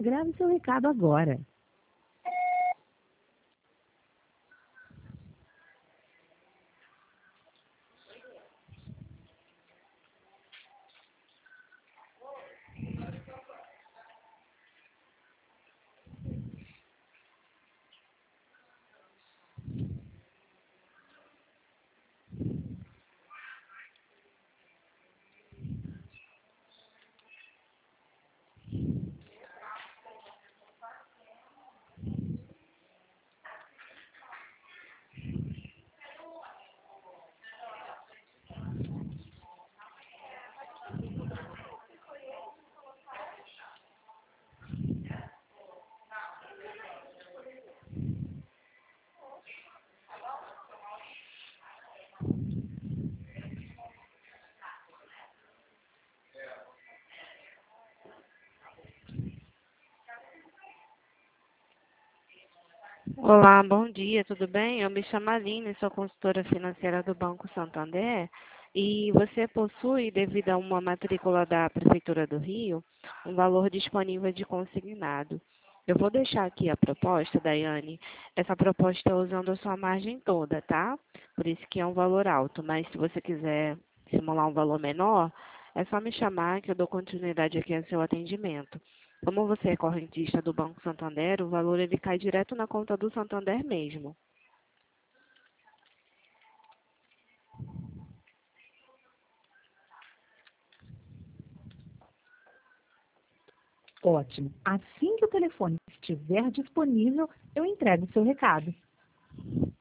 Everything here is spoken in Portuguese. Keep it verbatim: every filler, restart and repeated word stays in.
Grave seu recado agora. Olá, bom dia, tudo bem? Eu me chamo Aline, sou consultora financeira do Banco Santander e você possui, devido a uma matrícula da Prefeitura do Rio, um valor disponível de consignado. Eu vou deixar aqui a proposta, Daiane. Essa proposta é usando a sua margem toda, tá? Por isso que é um valor alto, mas se você quiser simular um valor menor, é só me chamar que eu dou continuidade aqui ao seu atendimento. Como você é correntista do Banco Santander, o valor ele cai direto na conta do Santander mesmo. Ótimo. Assim que o telefone estiver disponível, eu entrego o seu recado.